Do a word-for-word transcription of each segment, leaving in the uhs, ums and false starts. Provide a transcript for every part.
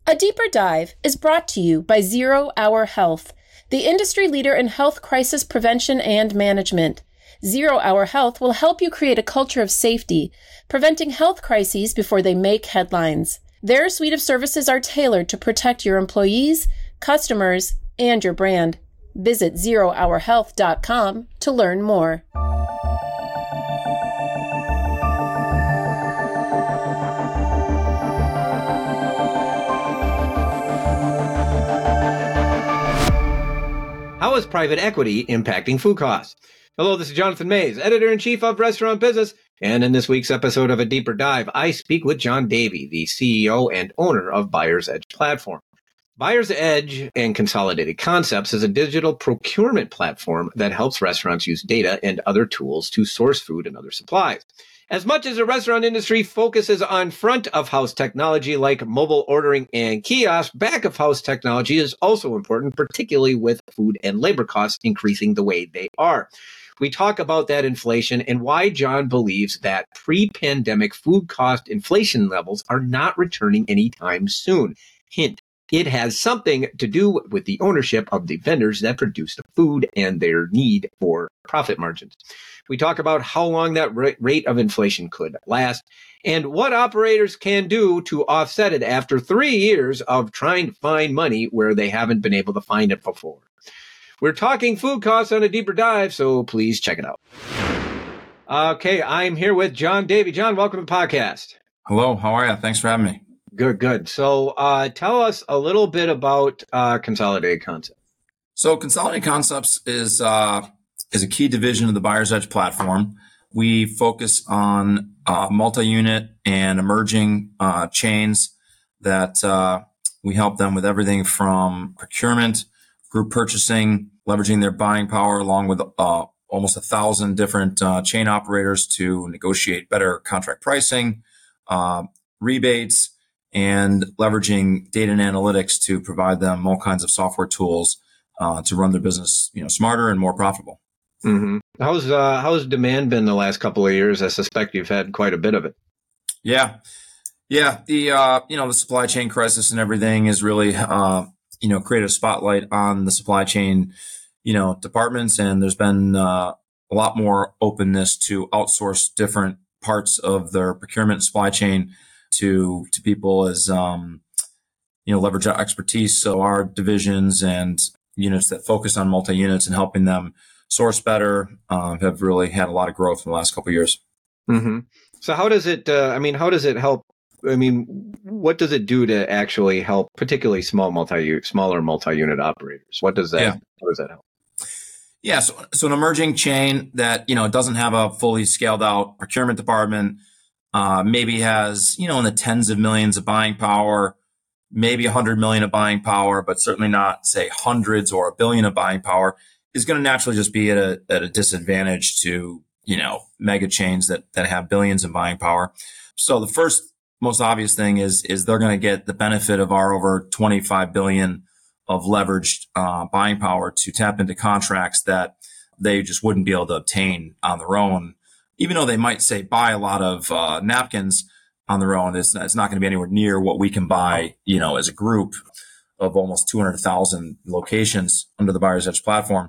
A Deeper Dive is brought to you by Zero Hour Health, the industry leader in health crisis prevention and management. Zero Hour Health will help you create a culture of safety, preventing health crises before they make headlines. Their suite of services are tailored to protect your employees, customers, and your brand. Visit zero hour health dot com to learn more. How is private equity impacting food costs? Hello, this is Jonathan Mays, Editor-in-Chief of Restaurant Business, and in this week's episode of A Deeper Dive, I speak with John Davey, the C E O and owner of Buyer's Edge Platform. Buyer's Edge and Consolidated Concepts is a digital procurement platform that helps restaurants use data and other tools to source food and other supplies. As much as the restaurant industry focuses on front-of-house technology like mobile ordering and kiosks, back-of-house technology is also important, particularly with food and labor costs increasing the way they are. We talk about that inflation and why John believes that pre-pandemic food cost inflation levels are not returning anytime soon. Hint, it has something to do with the ownership of the vendors that produce the food and their need for profit margins. We talk about how long that rate of inflation could last and what operators can do to offset it after three years of trying to find money where they haven't been able to find it before. We're talking food costs on A Deeper Dive, so please check it out. Okay, I'm here with John Davey. John, welcome to the podcast. Hello, how are you? Thanks for having me. Good, good. So uh, tell us a little bit about uh, Consolidated Concepts. So Consolidated Concepts is uh, is a key division of the Buyer's Edge platform. We focus on uh, multi-unit and emerging uh, chains that uh, we help them with everything from procurement, group purchasing, leveraging their buying power along with uh, almost a thousand different uh, chain operators to negotiate better contract pricing, uh, rebates, and leveraging data and analytics to provide them all kinds of software tools uh, to run their business, you know, smarter and more profitable. Mm-hmm. How's uh, how's demand been the last couple of years? I suspect you've had quite a bit of it. Yeah, yeah. The uh, you know the supply chain crisis and everything has really uh, you know created a spotlight on the supply chain you know departments, and there's been uh, a lot more openness to outsource different parts of their procurement supply chain to to people as um, you know leverage our expertise. So our divisions and units that focus on multi-units and helping them source better um, have really had a lot of growth in the last couple of years. Mm-hmm. So how does it? Uh, I mean, how does it help? I mean, what does it do to actually help, particularly small multi smaller multi-unit operators? What does that? Yeah. How does that help? Yeah, so, so an emerging chain that you know doesn't have a fully scaled out procurement department. Uh, maybe has, you know, in the tens of millions of buying power, maybe a hundred million of buying power, but certainly not, say, hundreds or a billion of buying power, is going to naturally just be at a, at a disadvantage to, you know, mega chains that, that have billions in buying power. So the first most obvious thing is, is they're going to get the benefit of our over twenty-five billion of leveraged uh, buying power to tap into contracts that they just wouldn't be able to obtain on their own. Even though they might say buy a lot of uh, napkins on their own, it's, it's not going to be anywhere near what we can buy, you know, as a group of almost two hundred thousand locations under the Buyer's Edge platform.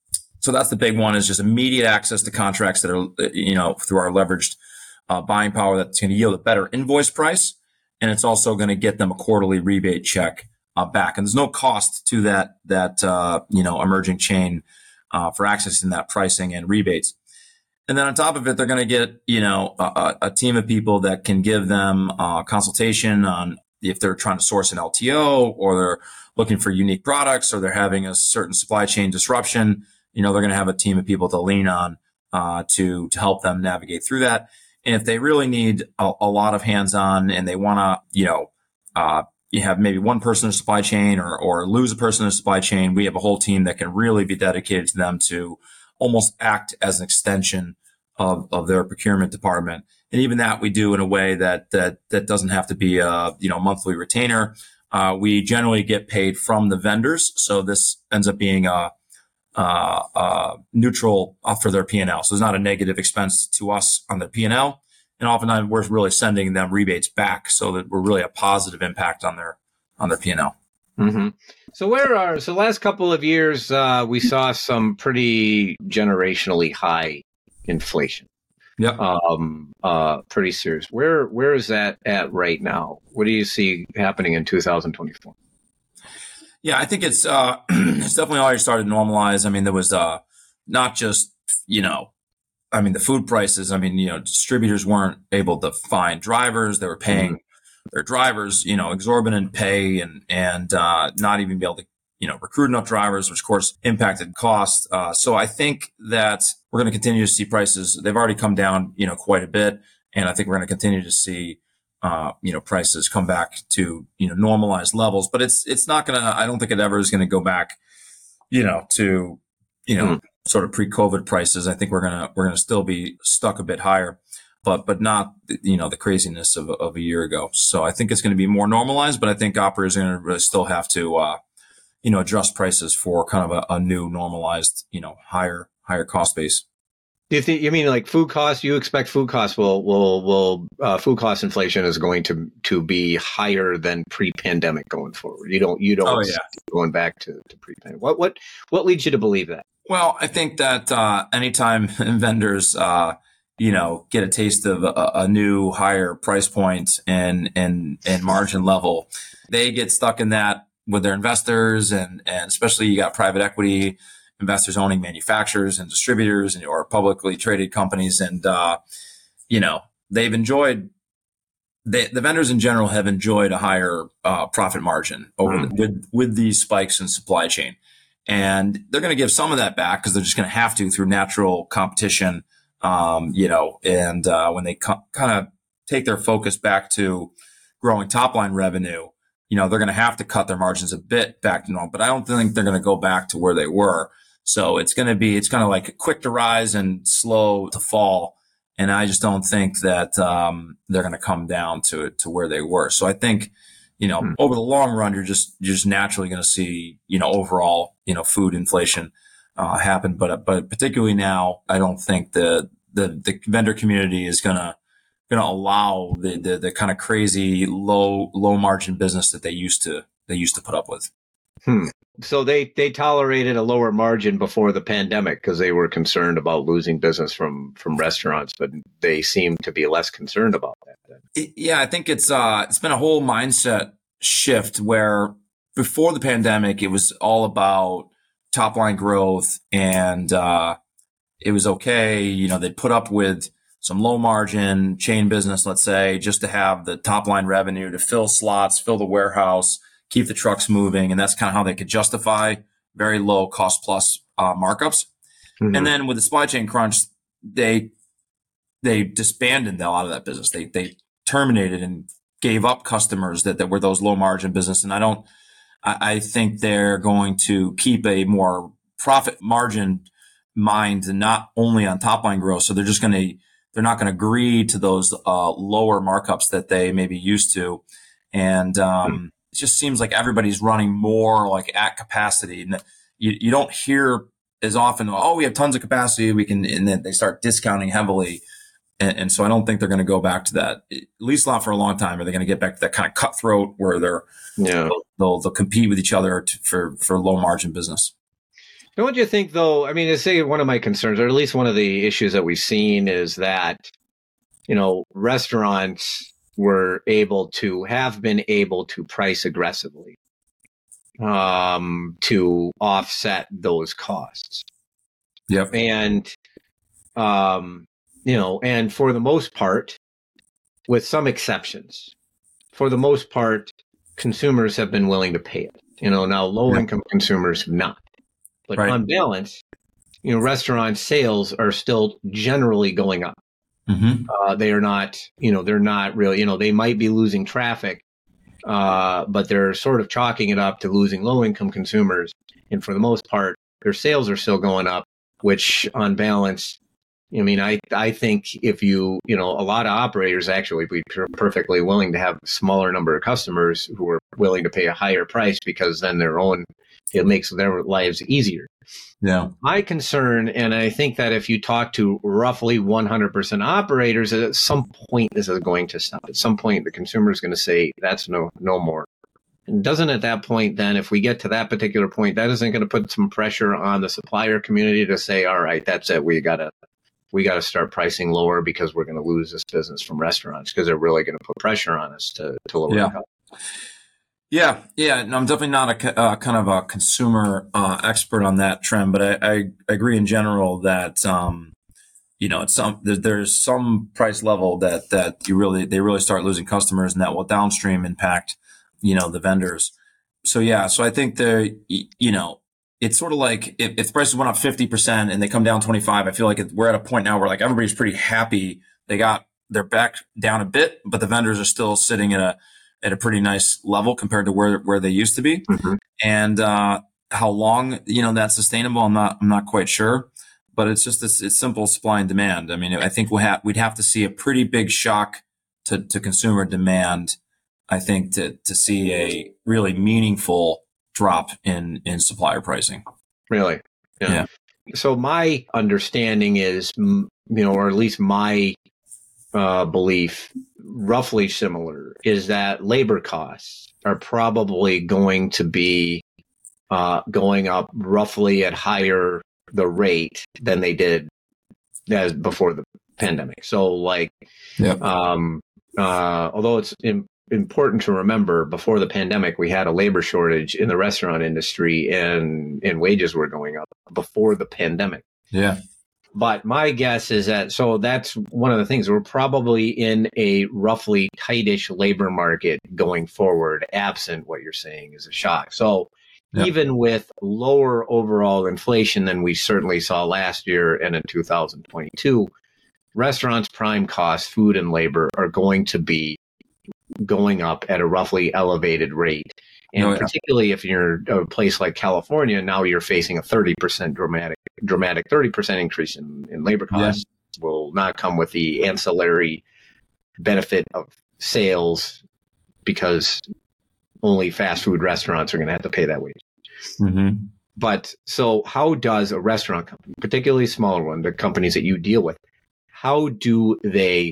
So that's the big one, is just immediate access to contracts that are, you know, through our leveraged uh, buying power that's going to yield a better invoice price. And it's also going to get them a quarterly rebate check uh, back. And there's no cost to that, that uh, you know, emerging chain uh, for accessing that pricing and rebates. And then on top of it, they're going to get, you know, a, a team of people that can give them uh, consultation on if they're trying to source an L T O or they're looking for unique products or they're having a certain supply chain disruption. You know, they're going to have a team of people to lean on uh, to to help them navigate through that. And if they really need a, a lot of hands-on and they want to, you know, uh, you have maybe one person in the supply chain or or lose a person in the supply chain, we have a whole team that can really be dedicated to them to almost act as an extension of, of their procurement department. And even that we do in a way that that that doesn't have to be a you know monthly retainer. Uh, we generally get paid from the vendors, so this ends up being a, a, a neutral for their P and L. So there's not a negative expense to us on their P and L, and oftentimes we're really sending them rebates back, so that we're really a positive impact on their on their P and L. Mm-hmm. So where are, so last couple of years, uh, we saw some pretty generationally high inflation. Yep. Um, uh, pretty serious. Where, where is that at right now? What do you see happening in two thousand twenty-four? Yeah, I think it's, uh, it's definitely already started to normalize. I mean, there was, uh, not just, you know, I mean, the food prices, I mean, you know, distributors weren't able to find drivers. They were paying mm-hmm. their drivers, you know, exorbitant pay and, and, uh, not even be able to, you know, recruit enough drivers, which of course impacted cost. Uh, so I think that we're going to continue to see prices. They've already come down, you know, quite a bit. And I think we're going to continue to see, uh, you know, prices come back to, you know, normalized levels, but it's, it's not going to, I don't think it ever is going to go back, you know, to, you know, mm. sort of pre-COVID prices. I think we're going to, we're going to still be stuck a bit higher, but, but not, you know, the craziness of, of a year ago. So I think it's going to be more normalized, but I think operators are going to really still have to, uh, you know, adjust prices for kind of a, a new normalized, you know, higher, higher cost base. Do you think, you mean like food costs, you expect food costs will, will, will, uh, food cost inflation is going to, to be higher than pre-pandemic going forward? You don't, you don't oh, yeah. going back to, to pre-pandemic. What, what, what leads you to believe that? Well, I think that, uh, anytime vendors, uh, you know, get a taste of a, a new higher price point and, and, and margin level, they get stuck in that with their investors, and, and especially you got private equity investors owning manufacturers and distributors and or publicly traded companies. And, uh, you know, they've enjoyed, they, the vendors in general have enjoyed a higher uh, profit margin over mm. the, with, with these spikes in supply chain. And they're going to give some of that back because they're just going to have to through natural competition, um, you know, and uh, when they co- kind of take their focus back to growing top line revenue, you know, they're going to have to cut their margins a bit back to normal, but I don't think they're going to go back to where they were. So it's going to be, it's kind of like quick to rise and slow to fall. And I just don't think that, um, they're going to come down to, to where they were. So I think, you know, hmm. over the long run, you're just, you're just naturally going to see, you know, overall, you know, food inflation, uh, happen. But, but particularly now, I don't think the, the, the vendor community is going to, going to allow the, the, the kind of crazy low, low margin business that they used to, they used to put up with. Hmm. So they, they tolerated a lower margin before the pandemic because they were concerned about losing business from, from restaurants, but they seem to be less concerned about that then. It, yeah, I think it's, uh, it's been a whole mindset shift where before the pandemic, it was all about top line growth and, uh, it was okay. You know, they'd put up with some low margin chain business, let's say, just to have the top line revenue to fill slots, fill the warehouse, keep the trucks moving. And that's kind of how they could justify very low cost plus uh, markups. Mm-hmm. And then with the supply chain crunch, they, they disbanded a lot of that business. They, they terminated and gave up customers that, that were those low margin business. And I don't, I, I think they're going to keep a more profit margin mind and not only on top line growth. So they're just going to, they're not going to agree to those uh, lower markups that they may be used to. And, um, mm-hmm. it just seems like everybody's running more like at capacity. And you, you don't hear as often, oh, we have tons of capacity. We can, and then they start discounting heavily. And, and so I don't think they're going to go back to that, at least not for a long time. Are they going to get back to that kind of cutthroat where they're, yeah. they'll, they'll, they'll compete with each other to, for, for low margin business? Don't you think, though, I mean, to say one of my concerns, or at least one of the issues that we've seen is that, you know, restaurants were able to, have been able to price aggressively um, to offset those costs. Yep. And, um, you know, and for the most part, with some exceptions, for the most part, consumers have been willing to pay it. You know, now low income yep. consumers have not. But right. on balance, you know, restaurant sales are still generally going up. Mm-hmm. Uh, they are not, you know, they're not really, you know, they might be losing traffic, uh, but they're sort of chalking it up to losing low income consumers. And for the most part, their sales are still going up, which on balance, I mean, I, I think if you, you know, a lot of operators actually would be perfectly willing to have a smaller number of customers who are willing to pay a higher price because then their own, it makes their lives easier. Yeah. My concern, and I think that if you talk to roughly one hundred percent operators, at some point this is going to stop. At some point, the consumer is going to say, that's no, no more. And doesn't at that point, then, if we get to that particular point, that isn't going to put some pressure on the supplier community to say, all right, that's it. We got to we got to start pricing lower because we're going to lose this business from restaurants because they're really going to put pressure on us to, to lower yeah. the cost. Yeah, yeah. No, I'm definitely not a uh, kind of a consumer uh, expert on that trend, but I, I agree in general that um, you know, it's some there, there's some price level that that you really they really start losing customers, and that will downstream impact, you know, the vendors. So yeah, so I think there, you know, it's sort of like if, if prices went up fifty percent and they come down twenty-five, I feel like it, we're at a point now where like everybody's pretty happy. They got their back down a bit, but the vendors are still sitting at a at a pretty nice level compared to where, where they used to be. Mm-hmm. And, uh, how long, you know, that's sustainable, I'm not, I'm not quite sure, but it's just, it's, it's simple supply and demand. I mean, I think we'll have, we'd have to see a pretty big shock to, to consumer demand, I think, to, to see a really meaningful drop in, in supplier pricing. Really? Yeah. yeah. So my understanding is, you know, or at least my uh, belief, roughly similar, is that labor costs are probably going to be uh, going up roughly at higher the rate than they did as before the pandemic. So like, yep. um, uh, although it's in, important to remember, before the pandemic, we had a labor shortage in the restaurant industry and, and wages were going up before the pandemic. Yeah. But my guess is that, so that's one of the things, we're probably in a roughly tightish labor market going forward, absent what you're saying is a shock. So yep. even with lower overall inflation than we certainly saw last year and in two thousand twenty-two, restaurants' prime costs, food and labor, are going to be going up at a roughly elevated rate. And oh, yeah. particularly if you're a place like California, now you're facing a thirty percent dramatic, dramatic thirty percent increase in, in labor costs. Yeah. Will not come with the ancillary benefit of sales because only fast food restaurants are going to have to pay that wage. Mm-hmm. But so how does a restaurant company, particularly a smaller one, the companies that you deal with, how do they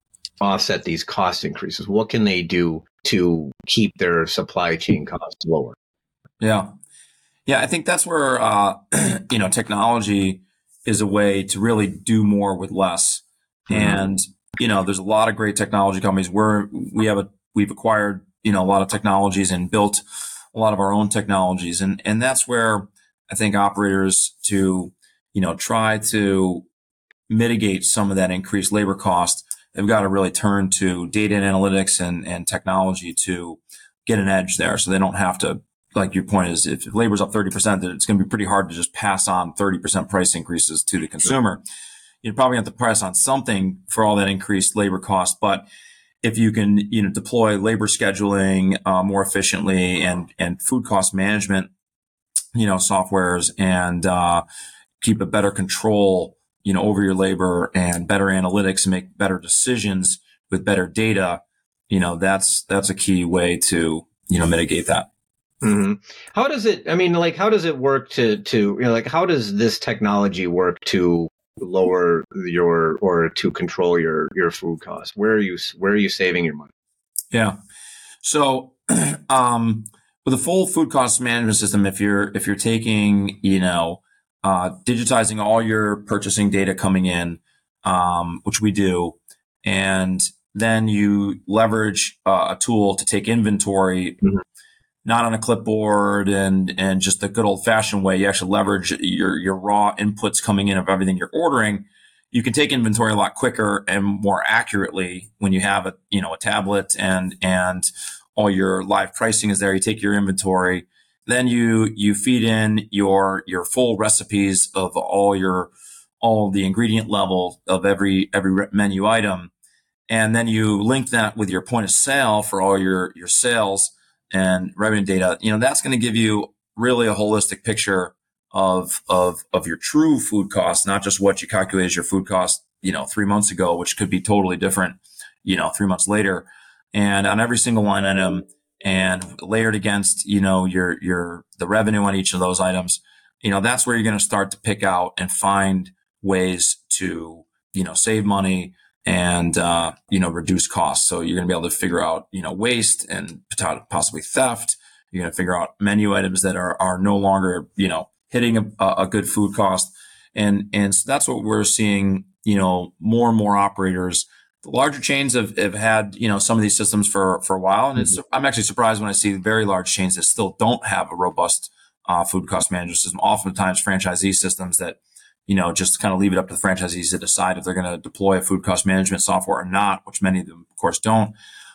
offset these cost increases? What can they do to keep their supply chain costs lower? Yeah. Yeah, I think that's where, uh, you know, technology is a way to really do more with less. Mm-hmm. And, you know, there's a lot of great technology companies where we have a, we've acquired, you know, a lot of technologies and built a lot of our own technologies. And, and that's where I think operators to, you know, try to mitigate some of that increased labor cost, they've got to really turn to data and analytics and, and technology to get an edge there. So they don't have to, like your point is, if labor's up thirty percent, then it's going to be pretty hard to just pass on thirty percent price increases to the consumer. You probably have to press on something for all that increased labor cost. But if you can, you know, deploy labor scheduling uh, more efficiently and, and food cost management, you know, softwares and uh, keep a better control, you know, over your labor and better analytics and make better decisions with better data, you know, that's, that's a key way to, you know, mitigate that. Mm-hmm. How does it, I mean, like, how does it work to, to, you know, like, how does this technology work to lower your, or to control your, your food costs? Where are you, where are you saving your money? Yeah. So, um, with a full food cost management system, if you're, if you're taking, you know, uh, digitizing all your purchasing data coming in, um, which we do, and then you leverage uh, a tool to take inventory, mm-hmm. not on a clipboard and, and just the good old fashioned way. You actually leverage your, your raw inputs coming in of everything you're ordering. You can take inventory a lot quicker and more accurately when you have a, you know, a tablet and, and all your live pricing is there. You take your inventory, then you, you feed in your, your full recipes of all your, all the ingredient level of every, every menu item. And then you link that with your point of sale for all your, your sales and revenue data. You know, that's going to give you really a holistic picture of, of, of your true food costs, not just what you calculate as your food cost, you know, three months ago, which could be totally different, you know, three months later. And on every single line item and layered against, you know, your, your, the revenue on each of those items, you know, that's where you're going to start to pick out and find ways to, you know, save money and, uh, you know, reduce costs. So you're going to be able to figure out, you know, waste and possibly theft You're going to figure out menu items that are, are no longer, you know, hitting a, a good food cost. And, and so that's what we're seeing, you know, more and more operators. The larger chains have, have had, you know, some of these systems for, for a while. And it's, mm-hmm. I'm actually surprised when I see very large chains that still don't have a robust uh, food cost management system. Oftentimes franchisee systems that, you know, just kind of leave it up to the franchisees to decide if they're going to deploy a food cost management software or not, which many of them, of course, don't.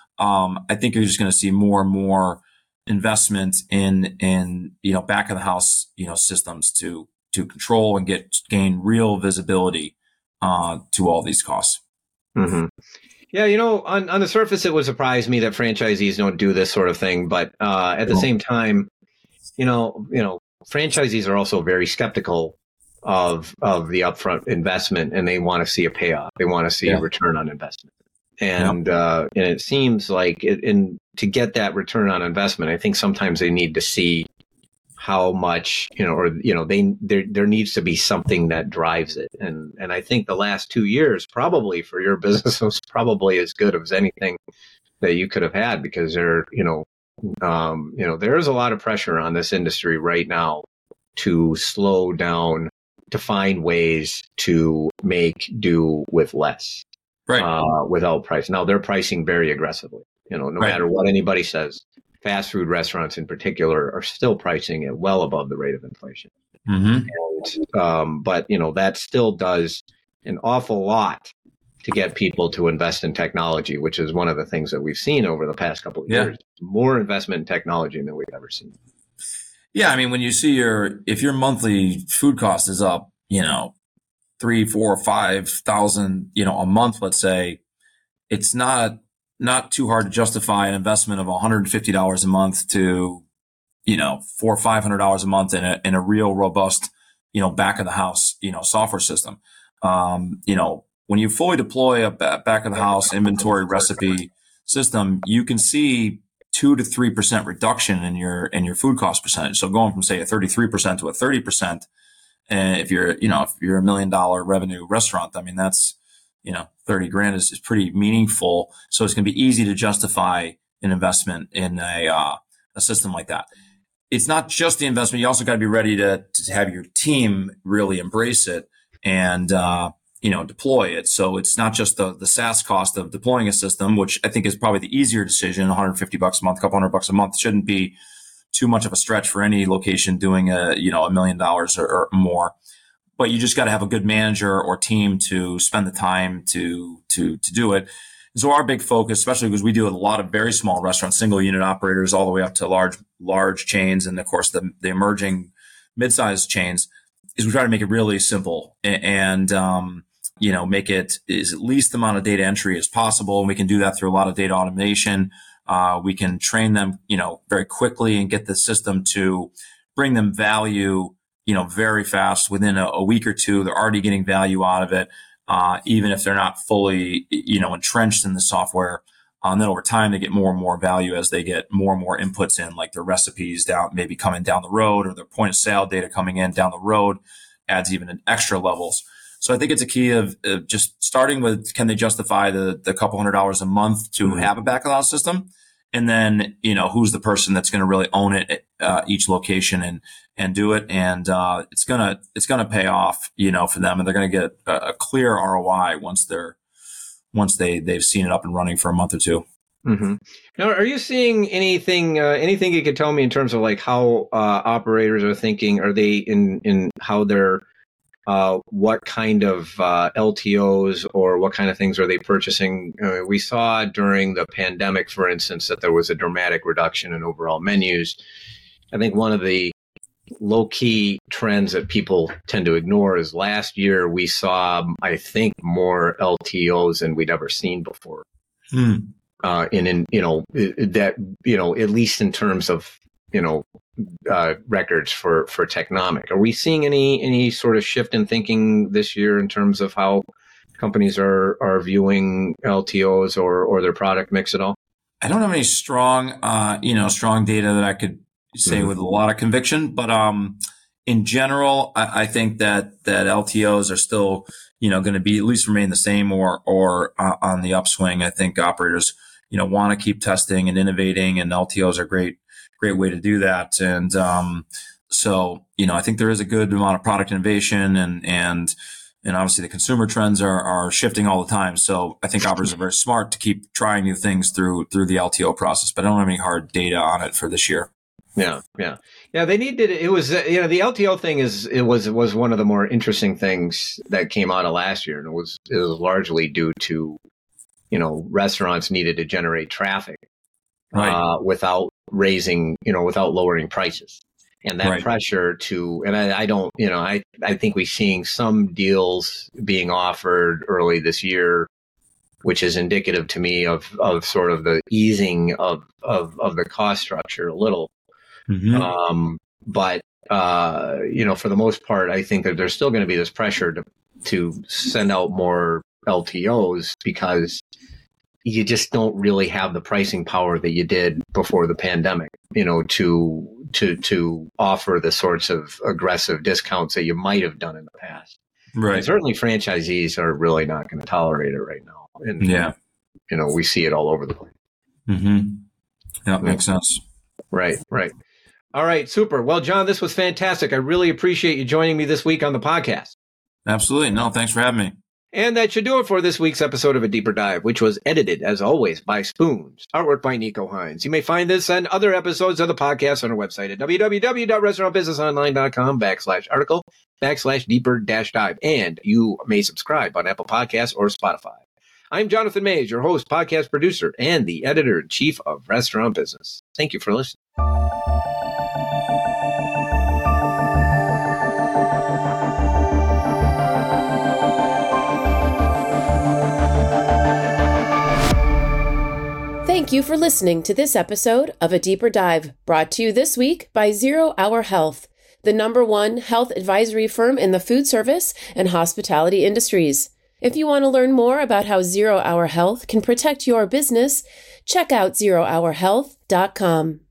Um, I think you're just going to see more and more investment in, in, you know, back of the house, you know, systems to, to control and get, gain real visibility, uh, to all these costs. Mm-hmm. Yeah. You know, on, on the surface, it would surprise me that franchisees don't do this sort of thing. But, uh, at the same time, you know, you know, franchisees are also very skeptical of, of the upfront investment, and they want to see a payoff. They want to see yeah. a return on investment. And, yep. uh, and it seems like it, in, to get that return on investment, I think sometimes they need to see how much, you know, or, you know, they, there, there needs to be something that drives it. And, and I think the last two years, probably for your business, was probably as good as anything that you could have had, because there, you know, um, you know, there's a lot of pressure on this industry right now to slow down, to find ways to make do with less. Right. Uh, without price. Now they're pricing very aggressively. You know, no right. matter what anybody says, fast food restaurants in particular are still pricing at well above the rate of inflation. Mm-hmm. And, um, but you know, that still does an awful lot to get people to invest in technology, which is one of the things that we've seen over the past couple of yeah. years. More investment in technology than we've ever seen. Yeah, I mean, when you see your, if your monthly food cost is up, you know, three, four, five thousand, you know, a month, let's say, it's not not too hard to justify an investment of one hundred fifty dollars a month to, you know, four or five hundred dollars a month in a in a real robust, you know, back of the house, you know, software system. Um, you know, when you fully deploy a back of the house inventory recipe system, you can see two to three percent reduction in your in your food cost percentage. So going from say a thirty-three percent to a thirty percent. And if you're, you know, if you're a million dollar revenue restaurant, I mean, that's, you know, thirty grand is, is pretty meaningful. So it's going to be easy to justify an investment in a, uh, a system like that. It's not just the investment. You also got to be ready to, to have your team really embrace it and, uh, you know, deploy it. So it's not just the, the SaaS cost of deploying a system, which I think is probably the easier decision, one hundred fifty bucks a month, a couple hundred bucks a month. It shouldn't be too much of a stretch for any location doing a, you know, a million dollars or, or more, but you just got to have a good manager or team to spend the time to, to, to do it. And so our big focus, especially because we deal with a lot of very small restaurants, single unit operators, all the way up to large, large chains. And of course, the, the emerging mid-sized chains, is we try to make it really simple and, and um, you know, make it is at least the amount of data entry as possible. And we can do that through a lot of data automation. Uh, we can train them, you know, very quickly and get the system to bring them value, you know, very fast. Within a, a week or two, they're already getting value out of it, uh, even if they're not fully, you know, entrenched in the software. Um, then over time, they get more and more value as they get more and more inputs in, like their recipes down, maybe coming down the road, or their point of sale data coming in down the road adds even an extra levels. So I think it's a key of, of just starting with, can they justify the, the couple hundred dollars a month to mm-hmm. have a back of the house system? And then, you know, who's the person that's going to really own it at uh, each location and, and do it. And, uh, it's going to, it's going to pay off, you know, for them. And they're going to get a, a clear R O I once they're, once they, they've seen it up and running for a month or two. Mm-hmm. Now, are you seeing anything, uh, anything you could tell me in terms of like how, uh, operators are thinking? Are they in, in how they're, Uh, what kind of uh, L T Os or what kind of things are they purchasing? Uh, we saw during the pandemic, for instance, that there was a dramatic reduction in overall menus. I think one of the low-key trends that people tend to ignore is last year we saw, I think, more L T Os than we'd ever seen before. Hmm. Uh, and in, you know, that, you know, at least in terms of, you know, uh, records for, for Technomic. Are we seeing any, any sort of shift in thinking this year in terms of how companies are, are viewing L T Os or, or their product mix at all? I don't have any strong, uh, you know, strong data that I could say mm-hmm. with a lot of conviction, but, um, in general, I, I think that, that L T Os are still, you know, going to be at least remain the same or, or uh, on the upswing. I think operators, you know, want to keep testing and innovating, and L T Os are great, great way to do that. And um, so, you know, I think there is a good amount of product innovation, and and and obviously the consumer trends are are shifting all the time. So I think operators are very smart to keep trying new things through through the L T O process. But I don't have any hard data on it for this year. Yeah, yeah, yeah. They needed it. Was uh, you know the L T O thing is it was was one of the more interesting things that came out of last year, and it was it was largely due to you know restaurants needed to generate traffic Right. uh, without raising you know without lowering prices, and that Right. pressure to and I, I don't you know I I think we're seeing some deals being offered early this year, which is indicative to me of of sort of the easing of of of the cost structure a little. Mm-hmm. Um, but, uh, you know, for the most part, I think that there's still going to be this pressure to, to send out more L T Os because you just don't really have the pricing power that you did before the pandemic, you know, to, to, to offer the sorts of aggressive discounts that you might have done in the past. Right. And certainly franchisees are really not going to tolerate it right now. And, Yeah. you know, we see it all over the place. Mm-hmm. Yeah, makes sense. Right, right. All right, super. Well, John, this was fantastic. I really appreciate you joining me this week on the podcast. Absolutely. No, thanks for having me. And that should do it for this week's episode of A Deeper Dive, which was edited, as always, by Spoons. Artwork by Nico Hines. You may find this and other episodes of the podcast on our website at www.restaurantbusinessonline.com backslash article backslash deeper dash dive. And you may subscribe on Apple Podcasts or Spotify. I'm Jonathan Mays, your host, podcast producer, and the editor-in-chief of Restaurant Business. Thank you for listening. Thank you for listening to this episode of A Deeper Dive, brought to you this week by Zero Hour Health, the number one health advisory firm in the food service and hospitality industries. If you want to learn more about how Zero Hour Health can protect your business, check out zero hour health dot com.